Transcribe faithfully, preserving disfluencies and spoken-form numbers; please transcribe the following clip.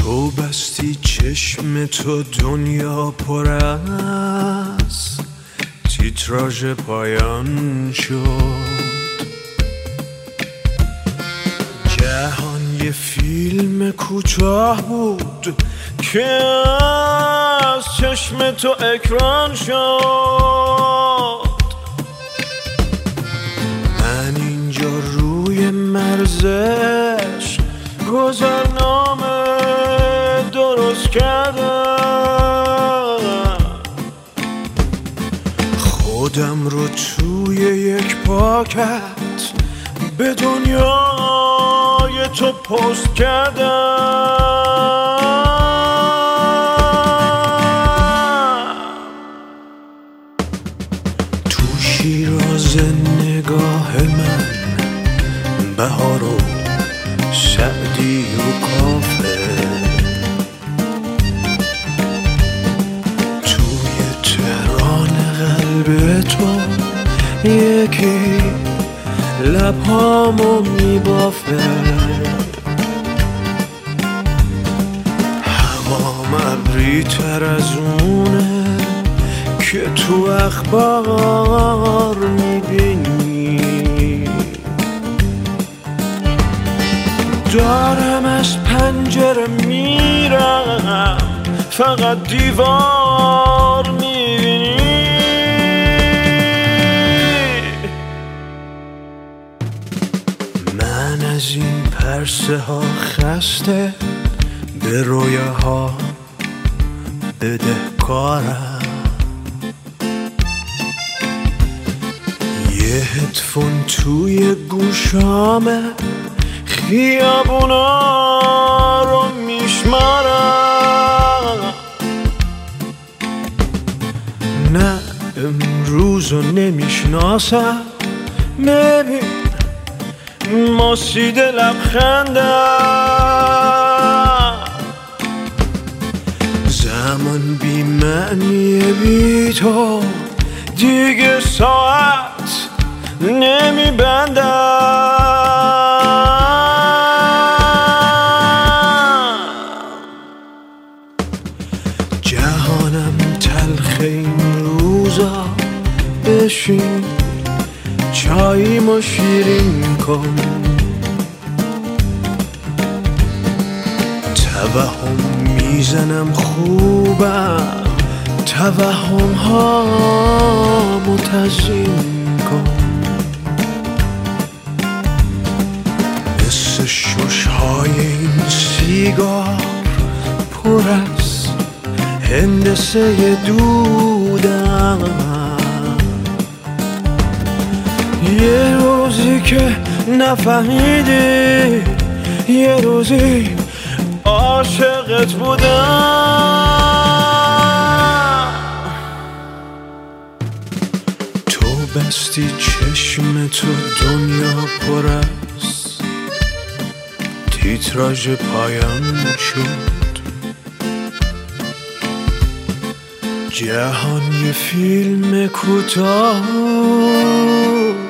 تو بستی چشم تو دنیا پر از تیتراژ پایان شد. جهان یه فیلم کوتاه بود که از چشم تو اکران شد. من اینجا روی مرزش گذرنامه درست کردم، خودم رو توی یک پاکت به دنیای تو پست کردم. تو شیراز نگاه من بهار و سعدی و کافه، توی تهران قلب تو یکی لبهامو میبافه. همام ابری تر از اونه که تو اخبار میبینی. دارم از پنجره میرم فقط دیوار میبینی. من از این پرسه ها خسته به رویاها بدهکارم. یه هدفون توی گوشامه خیابونا رو میشمارم. نه امروز رو نمیشناسم، ببین مسید لبخندم. زمان بی معنیه بی تو، دیگه ساعت نمیبندم. جهانم تلخه این روزا، بشین چاییمو شیرین کن. توهم میزنم خوبم، توهم ها متزین کن. مثل شش های این سیگار پر از هندسه دودم. یه روزی که نفهمیدی، یه روزی عاشقت بودم. تو بستی چشم تو دنیا پر از تیتراژ پایان شد. جهان یه فیلم کوتاه